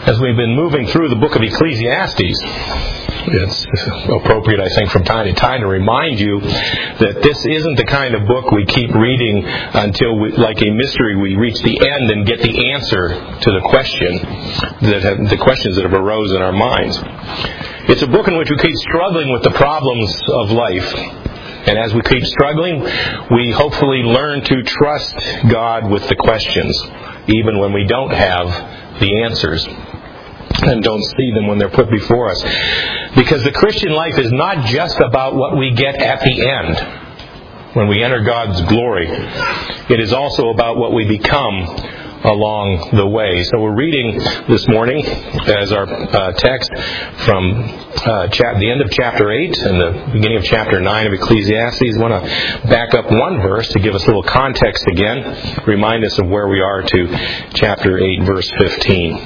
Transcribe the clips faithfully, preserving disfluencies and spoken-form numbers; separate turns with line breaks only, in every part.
As we've been moving through the book of Ecclesiastes, it's appropriate, I think, from time to time to remind you that this isn't the kind of book we keep reading until, we, like a mystery, we reach the end and get the answer to the question that have, the questions that have arose in our minds. It's a book in which we keep struggling with the problems of life. And as we keep struggling, we hopefully learn to trust God with the questions, even when we don't have the answers and don't see them when they're put before us. Because the Christian life is not just about what we get at the end, when we enter God's glory. It is also about what we become along the way. So we're reading this morning as our uh, text from uh, chap- the end of chapter eight and the beginning of chapter nine of Ecclesiastes. I want to back up one verse to give us a little context again, remind us of where we are to chapter eight, verse fifteen.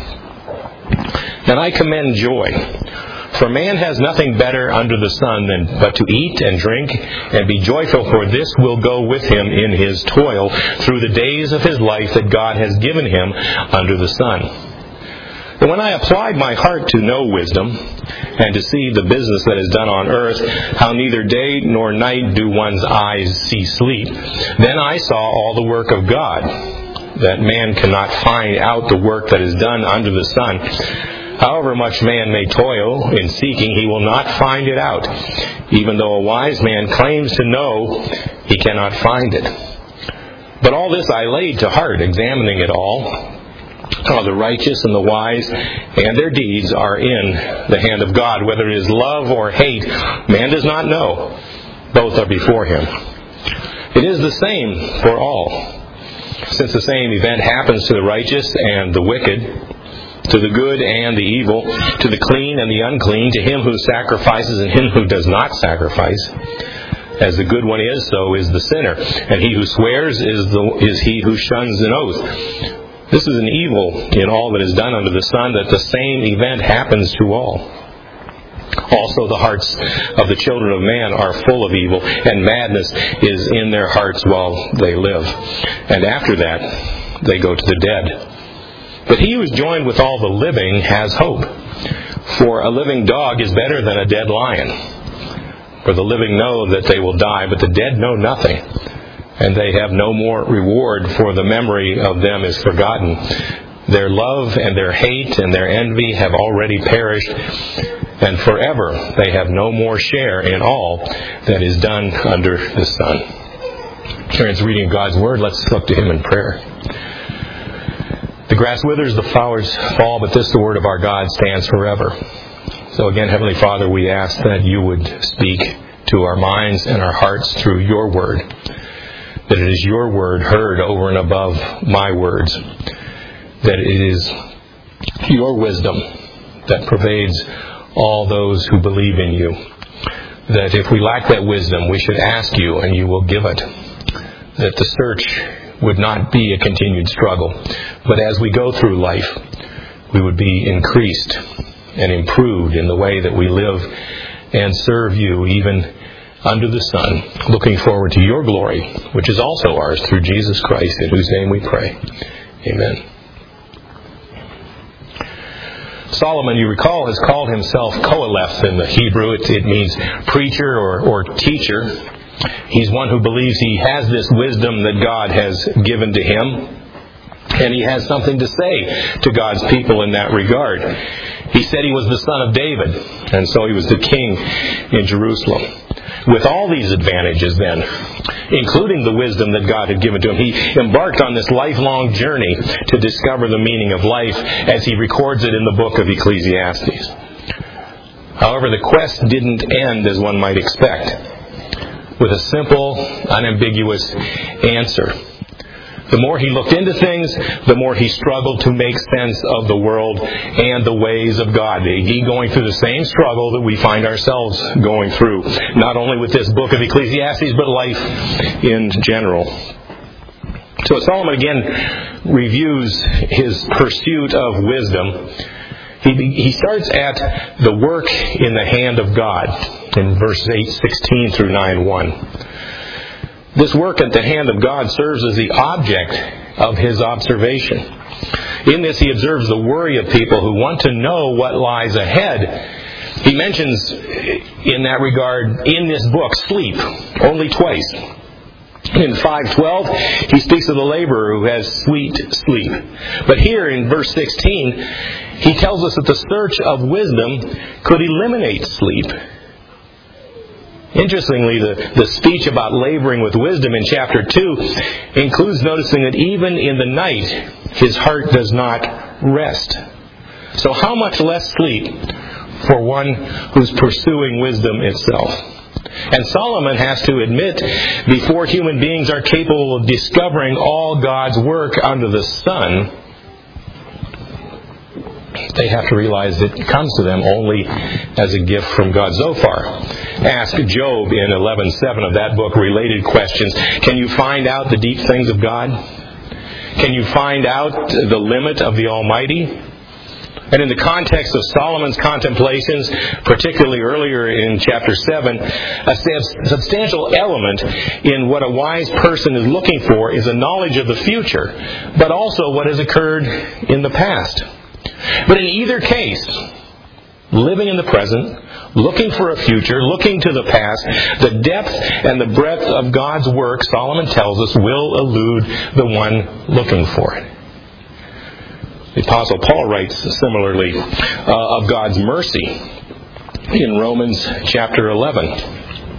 And I commend joy, for man has nothing better under the sun than but to eat and drink and be joyful, for this will go with him in his toil through the days of his life that God has given him under the sun. And when I applied my heart to know wisdom, and to see the business that is done on earth, how neither day nor night do one's eyes see sleep, then I saw all the work of God, that man cannot find out the work that is done under the sun. However much man may toil in seeking, he will not find it out. Even though a wise man claims to know, he cannot find it. But all this I laid to heart, examining it all. How the righteous and the wise and their deeds are in the hand of God. Whether it is love or hate, man does not know. Both are before him. It is the same for all. Since the same event happens to the righteous and the wicked, to the good and the evil, to the clean and the unclean, to him who sacrifices and him who does not sacrifice. As the good one is, so is the sinner. And he who swears is, the, is he who shuns an oath. This is an evil in all that is done under the sun, that the same event happens to all. Also the hearts of the children of man are full of evil, and madness is in their hearts while they live. And after that, they go to the dead. But he who is joined with all the living has hope. For a living dog is better than a dead lion. For the living know that they will die, but the dead know nothing. And they have no more reward, for the memory of them is forgotten. Their love and their hate and their envy have already perished, and forever they have no more share in all that is done under the sun. Parents, reading God's Word, let's look to Him in prayer. The grass withers, the flowers fall, but this, the word of our God, stands forever. So again, Heavenly Father, we ask that you would speak to our minds and our hearts through your word. That it is your word heard over and above my words. That it is your wisdom that pervades all those who believe in you. That if we lack that wisdom, we should ask you and you will give it. That the search would not be a continued struggle, but as we go through life, we would be increased and improved in the way that we live and serve you even under the sun, looking forward to your glory, which is also ours through Jesus Christ, in whose name we pray. Amen. Solomon, you recall, has called himself Qoheleth in the Hebrew. It, it means preacher or, or teacher. He's one who believes he has this wisdom that God has given to him. And he has something to say to God's people in that regard. He said he was the son of David, and so he was the king in Jerusalem. With all these advantages then, including the wisdom that God had given to him, he embarked on this lifelong journey to discover the meaning of life, as he records it in the book of Ecclesiastes. However, the quest didn't end as one might expect, with a simple, unambiguous answer. The more he looked into things, the more he struggled to make sense of the world and the ways of God. He going through the same struggle that we find ourselves going through, not only with this book of Ecclesiastes, but life in general. So Solomon again reviews his pursuit of wisdom. He, he starts at the work in the hand of God in verses eight sixteen through nine one. This work at the hand of God serves as the object of his observation. In this, he observes the worry of people who want to know what lies ahead. He mentions, in that regard, in this book, sleep, only twice. In five twelve, he speaks of the laborer who has sweet sleep. But here in verse sixteen, he tells us that the search of wisdom could eliminate sleep. Interestingly, the, the speech about laboring with wisdom in chapter two includes noticing that even in the night, his heart does not rest. So how much less sleep for one who's pursuing wisdom itself? And Solomon has to admit, before human beings are capable of discovering all God's work under the sun, they have to realize it comes to them only as a gift from God. Zophar asked Job in eleven seven of that book related questions. Can you find out the deep things of God? Can you find out the limit of the Almighty? And in the context of Solomon's contemplations, particularly earlier in chapter seven, a substantial element in what a wise person is looking for is a knowledge of the future, but also what has occurred in the past. But in either case, living in the present, looking for a future, looking to the past, the depth and the breadth of God's work, Solomon tells us, will elude the one looking for it. The Apostle Paul writes similarly uh, of God's mercy in Romans chapter eleven.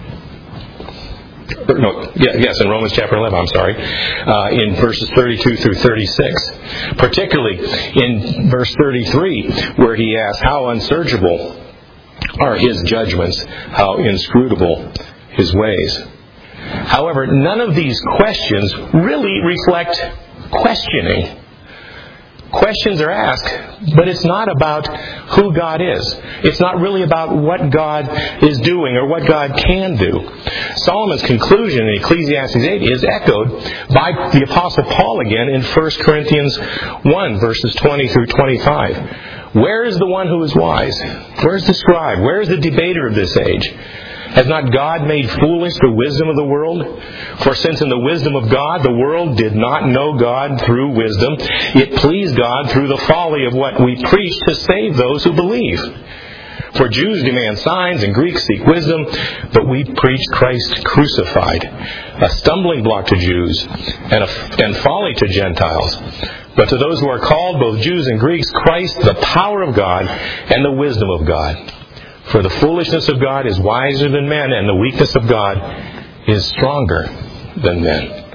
No, yes, in Romans chapter eleven, I'm sorry, uh, in verses thirty-two through thirty-six. Particularly in verse thirty-three, where he asks, how unsearchable are his judgments, how inscrutable his ways. However, none of these questions really reflect questioning. Questions are asked, but it's not about who God is. It's not really about what God is doing or what God can do. Solomon's conclusion in Ecclesiastes eight is echoed by the Apostle Paul again in First Corinthians one, verses twenty through twenty-five. Where is the one who is wise? Where is the scribe? Where is the debater of this age? Has not God made foolish the wisdom of the world? For since in the wisdom of God the world did not know God through wisdom, it pleased God through the folly of what we preach to save those who believe. For Jews demand signs and Greeks seek wisdom, but we preach Christ crucified, a stumbling block to Jews and, a, and folly to Gentiles. But to those who are called, both Jews and Greeks, Christ, the power of God and the wisdom of God. For the foolishness of God is wiser than men, and the weakness of God is stronger than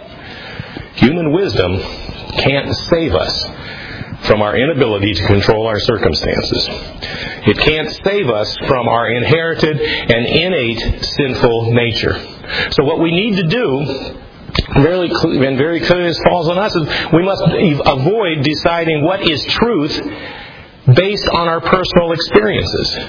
men. Human wisdom can't save us from our inability to control our circumstances. It can't save us from our inherited and innate sinful nature. So what we need to do, very clear, and very clearly falls on us, is we must avoid deciding what is truth based on our personal experiences.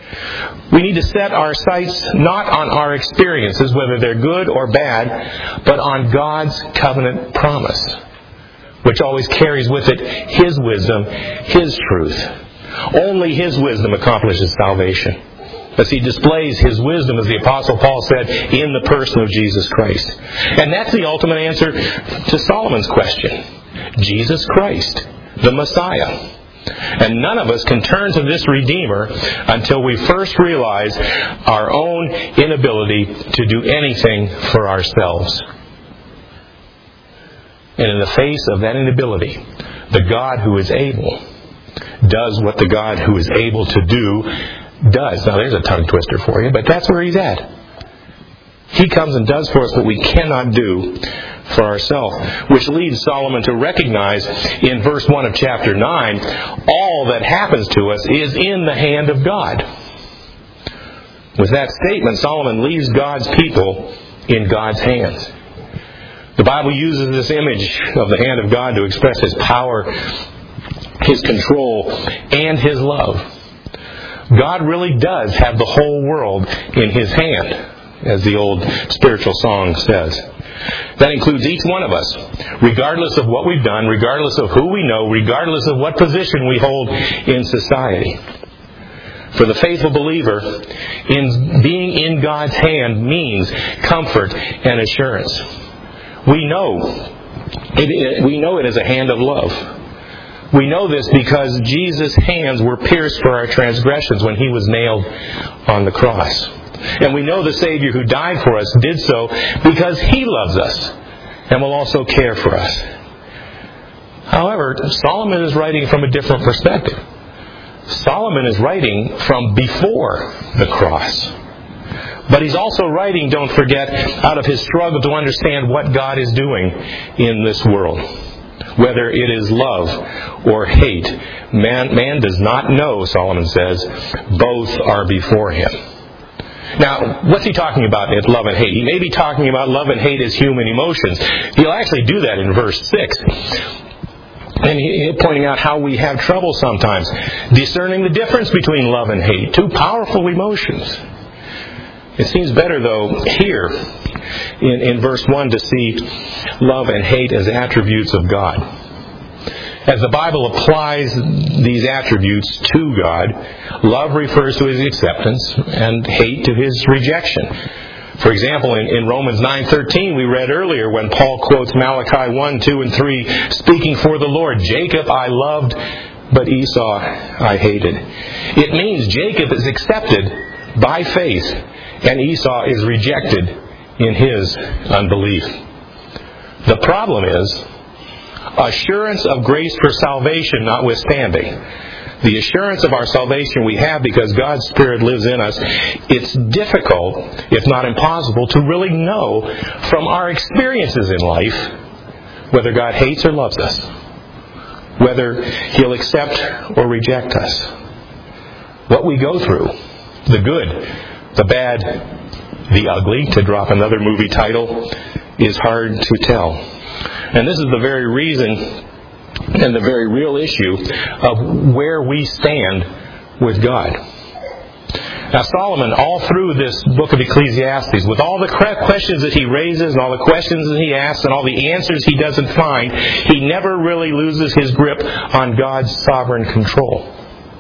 We need to set our sights not on our experiences, whether they're good or bad, but on God's covenant promise, which always carries with it His wisdom, His truth. Only His wisdom accomplishes salvation, as He displays His wisdom, as the Apostle Paul said, in the person of Jesus Christ. And that's the ultimate answer to Solomon's question. Jesus Christ, the Messiah. And none of us can turn to this Redeemer until we first realize our own inability to do anything for ourselves. And in the face of that inability, the God who is able does what the God who is able to do does. Now there's a tongue twister for you, but that's where He's at. He comes and does for us what we cannot do for ourselves, which leads Solomon to recognize in verse one of chapter nine, all that happens to us is in the hand of God. With that statement, Solomon leaves God's people in God's hands. The Bible uses this image of the hand of God to express His power, His control, and His love. God really does have the whole world in His hand, as the old spiritual song says. That includes each one of us, regardless of what we've done, regardless of who we know, regardless of what position we hold in society. For the faithful believer, in being in God's hand means comfort and assurance. We know it, we know it as a hand of love. We know this because Jesus' hands were pierced for our transgressions when he was nailed on the cross. And we know the Savior who died for us did so because he loves us and will also care for us. However, Solomon is writing from a different perspective. Solomon is writing from before the cross. But he's also writing, don't forget, out of his struggle to understand what God is doing in this world. Whether it is love or hate, man, man does not know, Solomon says. Both are before him. Now, what's he talking about in love and hate? He may be talking about love and hate as human emotions. He'll actually do that in verse six. And he's pointing out how we have trouble sometimes discerning the difference between love and hate. Two powerful emotions. It seems better, though, here in, in verse one to see love and hate as attributes of God. As the Bible applies these attributes to God, love refers to his acceptance and hate to his rejection. For example, in, in Romans nine thirteen, we read earlier when Paul quotes Malachi one, two, and three, speaking for the Lord, Jacob I loved, but Esau I hated. It means Jacob is accepted by faith, and Esau is rejected in his unbelief. The problem is, assurance of grace for salvation notwithstanding, the assurance of our salvation we have because God's Spirit lives in us, it's difficult, if not impossible, to really know from our experiences in life whether God hates or loves us, whether He'll accept or reject us. What we go through, the good, the bad, the ugly, to drop another movie title, is hard to tell. And this is the very reason and the very real issue of where we stand with God. Now Solomon, all through this book of Ecclesiastes, with all the questions that he raises and all the questions that he asks and all the answers he doesn't find, he never really loses his grip on God's sovereign control.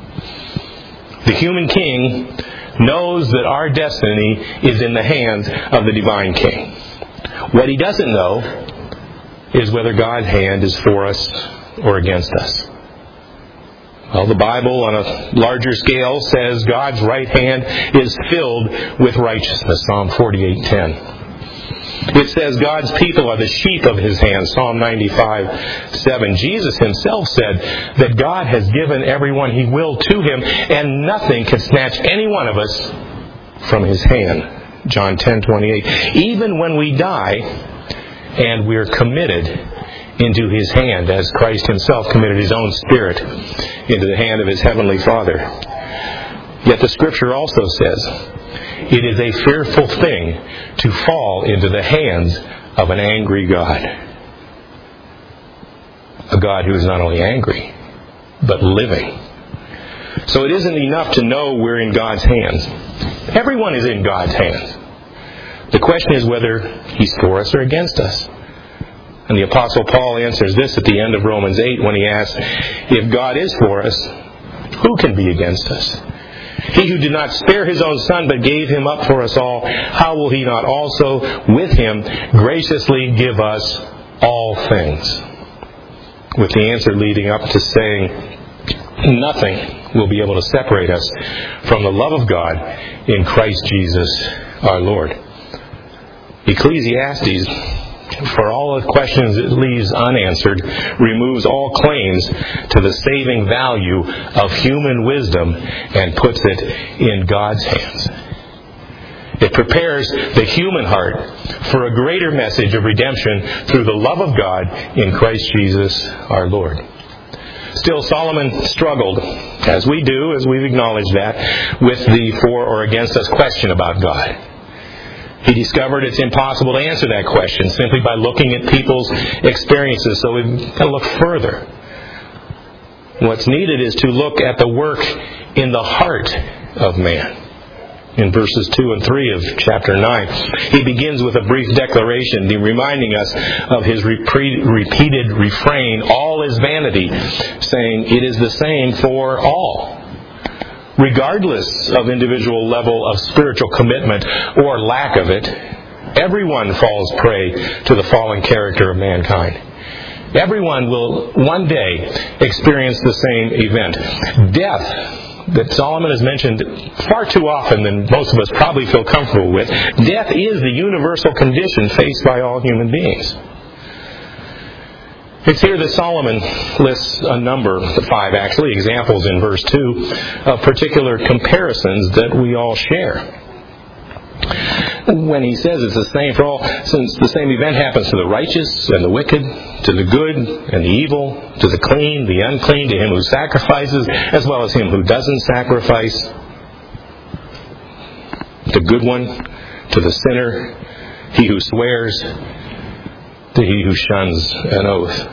The human king knows that our destiny is in the hands of the divine king. What he doesn't know is whether God's hand is for us or against us. Well, the Bible on a larger scale says God's right hand is filled with righteousness, Psalm forty-eight ten. It says God's people are the sheep of His hand, Psalm ninety-five seven. Jesus Himself said that God has given everyone He will to Him, and nothing can snatch any one of us from His hand, John ten twenty-eight. Even when we die and we're committed into His hand, as Christ Himself committed His own Spirit into the hand of His Heavenly Father. Yet the Scripture also says, it is a fearful thing to fall into the hands of an angry God. A God who is not only angry, but living. So it isn't enough to know we're in God's hands. Everyone is in God's hands. The question is whether He's for us or against us. And the Apostle Paul answers this at the end of Romans eight when he asks, if God is for us, who can be against us? He who did not spare His own Son, but gave Him up for us all, how will He not also with Him graciously give us all things? With the answer leading up to saying, nothing will be able to separate us from the love of God in Christ Jesus our Lord. Ecclesiastes, for all the questions it leaves unanswered, removes all claims to the saving value of human wisdom and puts it in God's hands. It prepares the human heart for a greater message of redemption through the love of God in Christ Jesus our Lord. Still, Solomon struggled, as we do, as we've acknowledged that, with the for or against us question about God. He discovered it's impossible to answer that question simply by looking at people's experiences, so we've got to look further. What's needed is to look at the work in the heart of man. In verses two and three of chapter nine, he begins with a brief declaration reminding us of his repeated refrain, all is vanity, saying it is the same for all. Regardless of individual level of spiritual commitment or lack of it, everyone falls prey to the fallen character of mankind. Everyone will one day experience the same event. Death, that Solomon has mentioned far too often than most of us probably feel comfortable with, death is the universal condition faced by all human beings. It's here that Solomon lists a number, five actually, examples in verse two, of particular comparisons that we all share. When he says it's the same for all, since the same event happens to the righteous and the wicked, to the good and the evil, to the clean, the unclean, to him who sacrifices, as well as him who doesn't sacrifice, the good one, to the sinner, he who swears, to he who shuns an oath.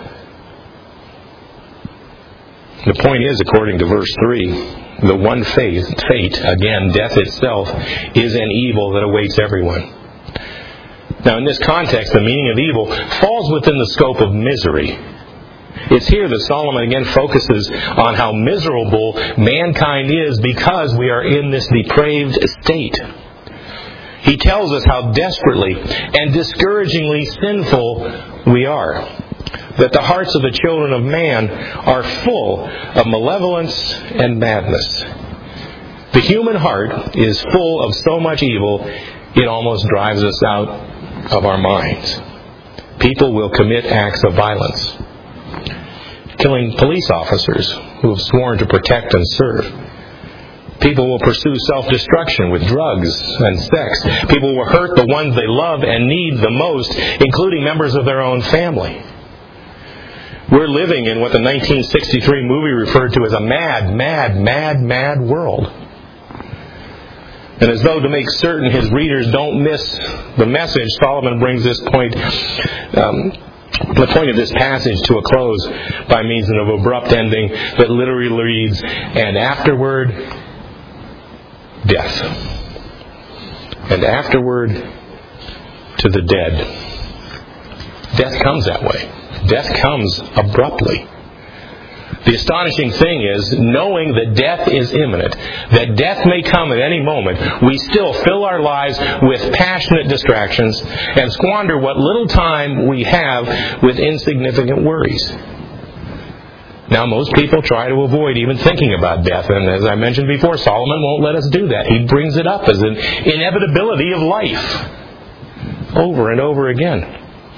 The point is, according to verse three, the one fate, fate, again, death itself, is an evil that awaits everyone. Now, in this context, the meaning of evil falls within the scope of misery. It's here that Solomon again focuses on how miserable mankind is because we are in this depraved state. He tells us how desperately and discouragingly sinful we are. That the hearts of the children of man are full of malevolence and madness. The human heart is full of so much evil, it almost drives us out of our minds. People will commit acts of violence, killing police officers who have sworn to protect and serve. People will pursue self-destruction with drugs and sex. People will hurt the ones they love and need the most, including members of their own family. We're living in what the nineteen sixty-three movie referred to as a mad, mad, mad, mad world. And as though to make certain his readers don't miss the message, Solomon brings this point, um, the point of this passage to a close by means of an abrupt ending that literally reads, and afterward, death. And afterward, to the dead. Death comes that way. Death comes abruptly. The astonishing thing is, knowing that death is imminent, that death may come at any moment, we still fill our lives with passionate distractions and squander what little time we have with insignificant worries. Now, most people try to avoid even thinking about death, and as I mentioned before, Solomon won't let us do that. He brings it up as an inevitability of life over and over again.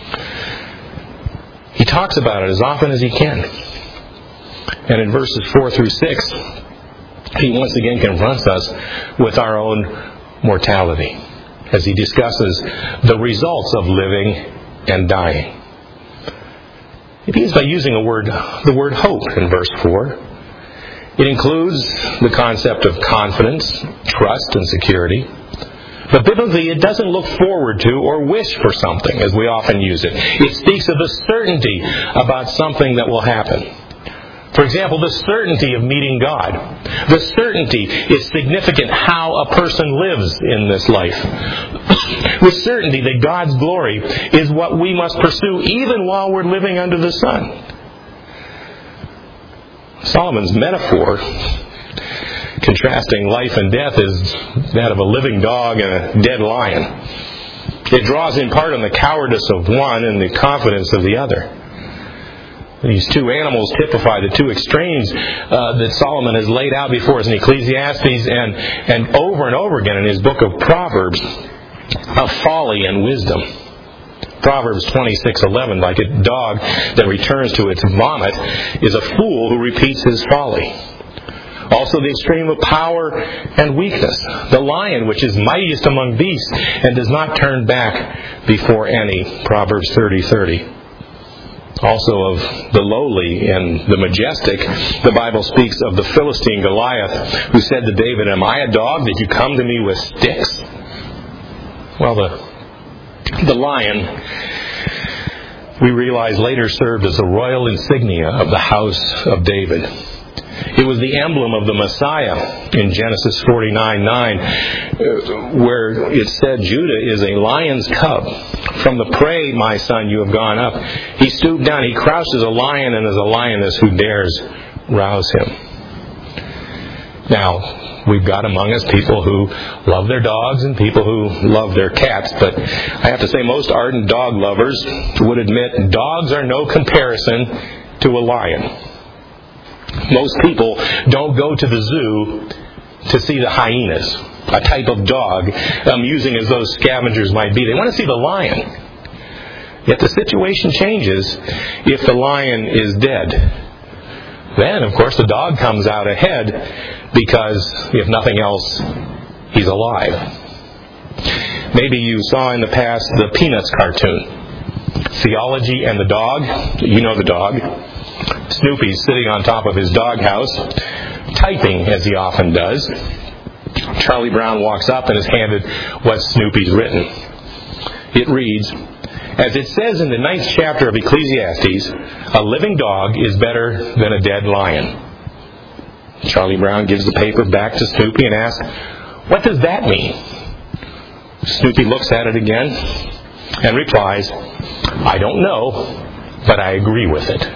He talks about it as often as he can. And in verses four through six, he once again confronts us with our own mortality as he discusses the results of living and dying. He begins by using a word, the word hope in verse four. It includes the concept of confidence, trust, and security. But biblically, it doesn't look forward to or wish for something, as we often use it. It speaks of the certainty about something that will happen. For example, the certainty of meeting God. The certainty is significant how a person lives in this life. With certainty that God's glory is what we must pursue even while we're living under the sun. Solomon's metaphor, contrasting life and death, is that of a living dog and a dead lion. It draws in part on the cowardice of one and the confidence of the other. These two animals typify the two extremes uh, that Solomon has laid out before us in Ecclesiastes and, and over and over again in his book of Proverbs, of folly and wisdom. Proverbs twenty-six eleven, like a dog that returns to its vomit, is a fool who repeats his folly. Also the extreme of power and weakness. The lion, which is mightiest among beasts and does not turn back before any. Proverbs thirty thirty. Also of the lowly and the majestic, the Bible speaks of the Philistine Goliath, who said to David, "Am I a dog that you come to me with sticks?" Well, the the lion, we realize, later served as the royal insignia of the house of David. It was the emblem of the Messiah in Genesis forty-nine nine, where it said, "Judah is a lion's cub. From the prey, my son, you have gone up. He stooped down, he crouched as a lion and as a lioness who dares rouse him." Now, we've got among us people who love their dogs and people who love their cats, but I have to say most ardent dog lovers would admit dogs are no comparison to a lion. Most people don't go to the zoo to see the hyenas, a type of dog, amusing as those scavengers might be. They want to see the lion. Yet the situation changes if the lion is dead. Then, of course, the dog comes out ahead because, if nothing else, he's alive. Maybe you saw in the past the Peanuts cartoon. Theology and the dog. You know the dog. Snoopy's sitting on top of his doghouse, typing as he often does. Charlie Brown walks up and is handed what Snoopy's written. It reads, "As it says in the ninth chapter of Ecclesiastes, a living dog is better than a dead lion." Charlie Brown gives the paper back to Snoopy and asks, "What does that mean?" Snoopy looks at it again and replies, "I don't know, but I agree with it."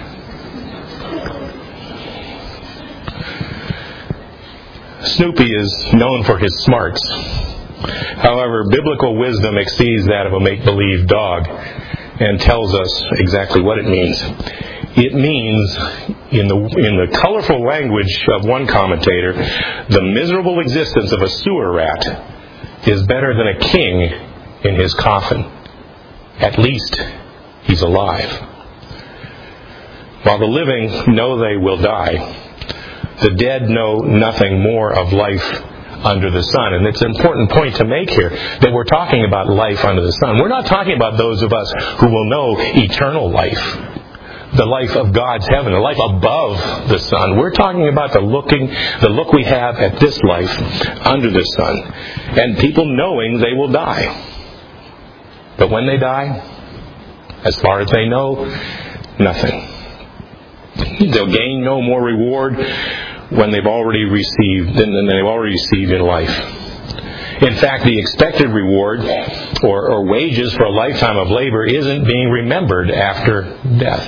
Snoopy is known for his smarts. However, biblical wisdom exceeds that of a make-believe dog and tells us exactly what it means. It means, in the in the colorful language of one commentator, the miserable existence of a sewer rat is better than a king in his coffin. At least he's alive. While the living know they will die, the dead know nothing more of life under the sun. And it's an important point to make here that we're talking about life under the sun. We're not talking about those of us who will know eternal life, the life of God's heaven, the life above the sun. We're talking about the looking, the look we have at this life under the sun, and people knowing they will die. But when they die, as far as they know, nothing. They'll gain no more reward when they've already received than they've already received in life. In fact, the expected reward or, or wages for a lifetime of labor isn't being remembered after death.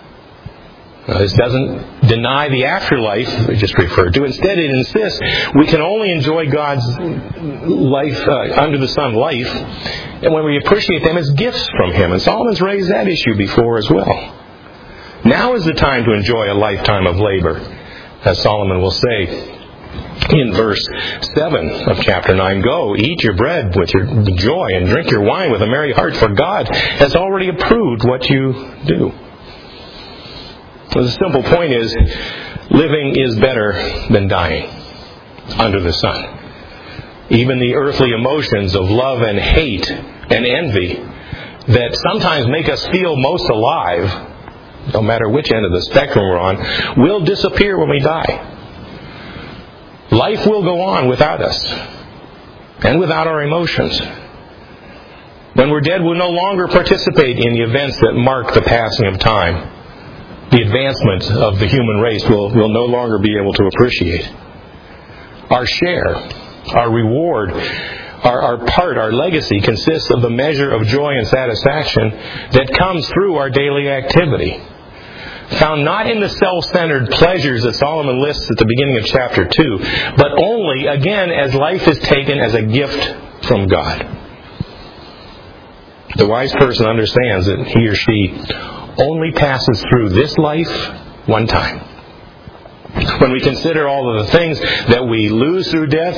Now, this doesn't deny the afterlife we just referred to. Instead, it insists we can only enjoy God's life, uh, under the sun life, and when we appreciate them as gifts from Him. And Solomon's raised that issue before as well. Now is the time to enjoy a lifetime of labor, as Solomon will say in verse seven of chapter nine. "Go, eat your bread with your joy and drink your wine with a merry heart, for God has already approved what you do." So the simple point is, living is better than dying under the sun. Even the earthly emotions of love and hate and envy that sometimes make us feel most alive, no matter which end of the spectrum we're on, will disappear when we die. Life will go on without us and without our emotions. When we're dead, we'll no longer participate in the events that mark the passing of time. The advancement of the human race will will no longer be able to appreciate. Our share, our reward, our, our part, our legacy consists of the measure of joy and satisfaction that comes through our daily activity, found not in the self-centered pleasures that Solomon lists at the beginning of chapter two, but only, again, as life is taken as a gift from God. The wise person understands that he or she only passes through this life one time. When we consider all of the things that we lose through death,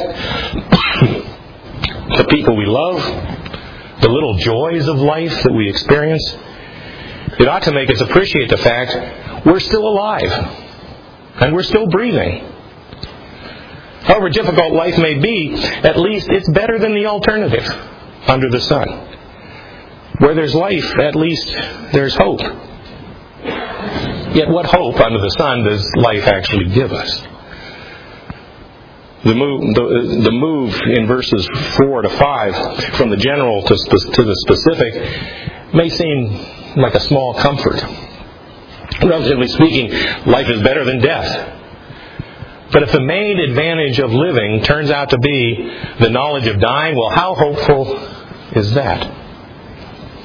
the people we love, the little joys of life that we experience, it ought to make us appreciate the fact we're still alive and we're still breathing. However difficult life may be, at least it's better than the alternative under the sun. Where there's life, at least there's hope. Yet what hope under the sun does life actually give us? The move, the, the move in verses four to five from the general to, to the specific may seem like a small comfort. Relatively speaking, life is better than death. But if the main advantage of living turns out to be the knowledge of dying, well, how hopeful is that?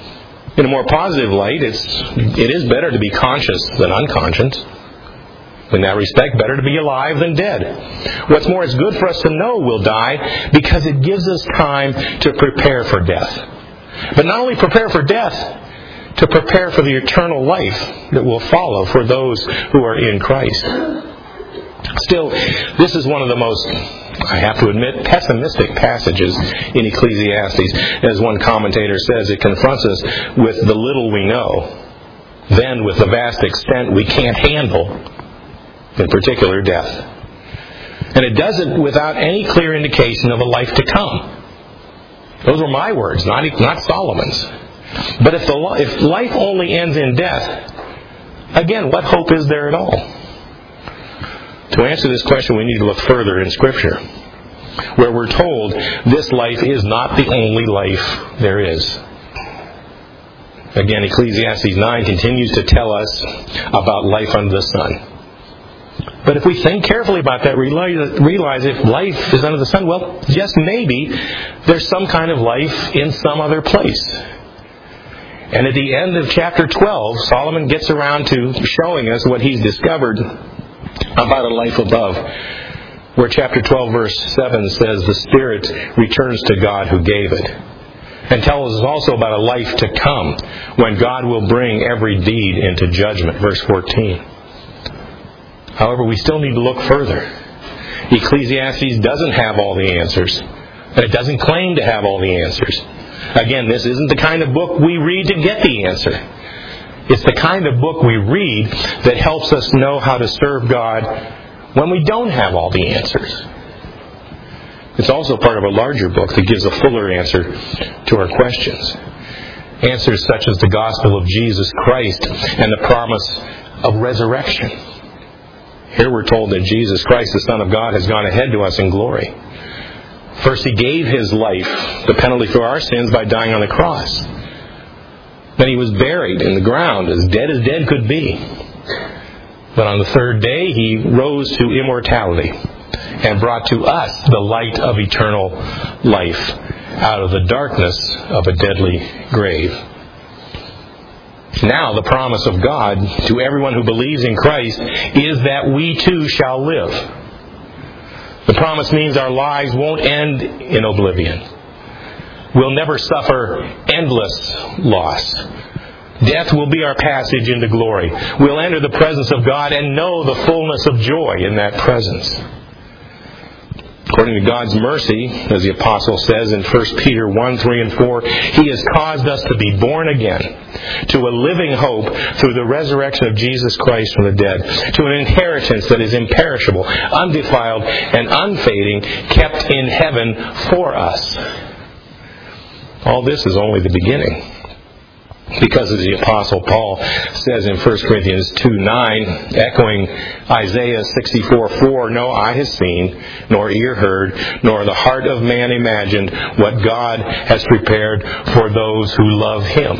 In a more positive light, it's, it is better to be conscious than unconscious. In that respect, better to be alive than dead. What's more, it's good for us to know we'll die because it gives us time to prepare for death. But not only prepare for death, to prepare for the eternal life that will follow for those who are in Christ. Still, this is one of the most, I have to admit, pessimistic passages in Ecclesiastes. As one commentator says, it confronts us with the little we know, then with the vast extent we can't handle, in particular death. And it does it without any clear indication of a life to come. Those are my words, not, not Solomon's. But if, the, if life only ends in death, again, what hope is there at all? To answer this question, we need to look further in Scripture, where we're told this life is not the only life there is. Again, Ecclesiastes nine continues to tell us about life under the sun. But if we think carefully about that, realize, realize if life is under the sun, well, just maybe there's some kind of life in some other place. And at the end of chapter twelve, Solomon gets around to showing us what he's discovered about a life above, where chapter twelve verse seven says, the spirit returns to God who gave it. And tells us also about a life to come, when God will bring every deed into judgment, verse fourteen. However, we still need to look further. Ecclesiastes doesn't have all the answers, and it doesn't claim to have all the answers. Again, this isn't the kind of book we read to get the answer. It's the kind of book we read that helps us know how to serve God when we don't have all the answers. It's also part of a larger book that gives a fuller answer to our questions. Answers such as the gospel of Jesus Christ and the promise of resurrection. Here we're told that Jesus Christ, the Son of God, has gone ahead to us in glory. First, He gave His life, the penalty for our sins, by dying on the cross. Then He was buried in the ground, as dead as dead could be. But on the third day, He rose to immortality and brought to us the light of eternal life out of the darkness of a deadly grave. Now the promise of God to everyone who believes in Christ is that we too shall live. The promise means our lives won't end in oblivion. We'll never suffer endless loss. Death will be our passage into glory. We'll enter the presence of God and know the fullness of joy in that presence. According to God's mercy, as the Apostle says in First Peter one, three, and four, He has caused us to be born again to a living hope through the resurrection of Jesus Christ from the dead, to an inheritance that is imperishable, undefiled, and unfading, kept in heaven for us. All this is only the beginning. Because as the Apostle Paul says in First Corinthians two nine, echoing Isaiah sixty-four four, no eye has seen, nor ear heard, nor the heart of man imagined what God has prepared for those who love Him.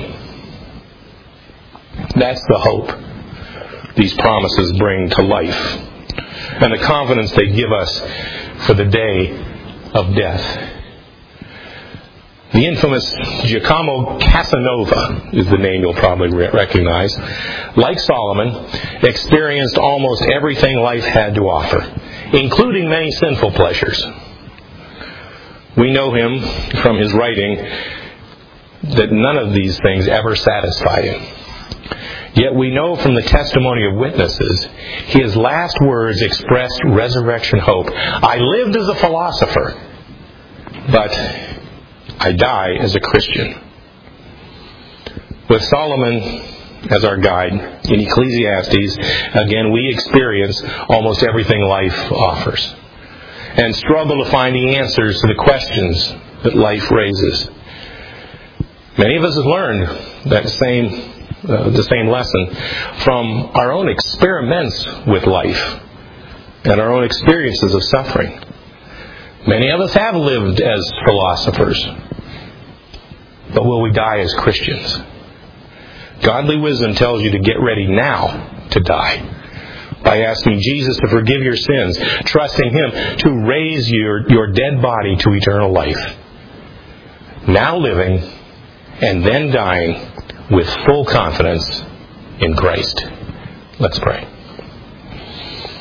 That's the hope these promises bring to life, and the confidence they give us for the day of death. The infamous Giacomo Casanova is the name you'll probably recognize. Like Solomon, experienced almost everything life had to offer, including many sinful pleasures. We know him from his writing that none of these things ever satisfied him. Yet we know from the testimony of witnesses, his last words expressed resurrection hope. I lived as a philosopher, but I die as a Christian. With Solomon as our guide in Ecclesiastes, again, we experience almost everything life offers and struggle to find the answers to the questions that life raises. Many of us have learned that same, uh, the same lesson from our own experiments with life and our own experiences of suffering. Many of us have lived as philosophers, but will we die as Christians? Godly wisdom tells you to get ready now to die by asking Jesus to forgive your sins, trusting Him to raise your, your dead body to eternal life. Now living and then dying with full confidence in Christ. Let's pray.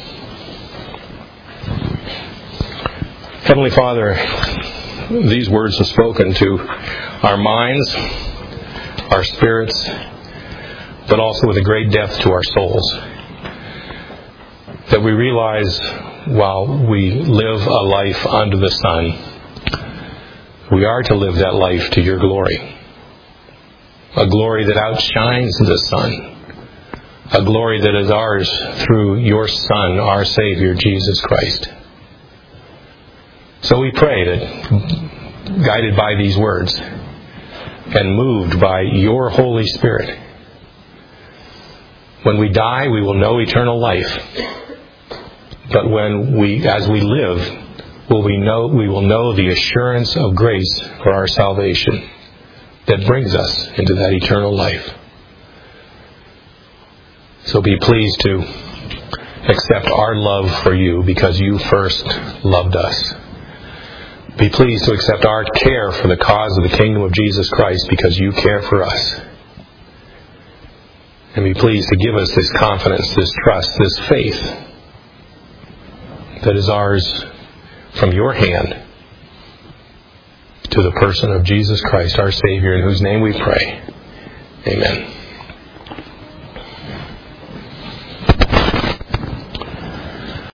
Heavenly Father, these words are spoken to our minds, our spirits, but also with a great depth to our souls. That we realize while we live a life under the sun, we are to live that life to your glory. A glory that outshines the sun. A glory that is ours through your Son, our Savior, Jesus Christ. So we pray that, guided by these words and moved by your Holy Spirit, when we die, we will know eternal life. But when we, as we live, will we know, we will know the assurance of grace for our salvation that brings us into that eternal life. So be pleased to accept our love for you because you first loved us. Be pleased to accept our care for the cause of the kingdom of Jesus Christ because you care for us. And be pleased to give us this confidence, this trust, this faith that is ours from your hand to the person of Jesus Christ, our Savior, in whose name we pray. Amen.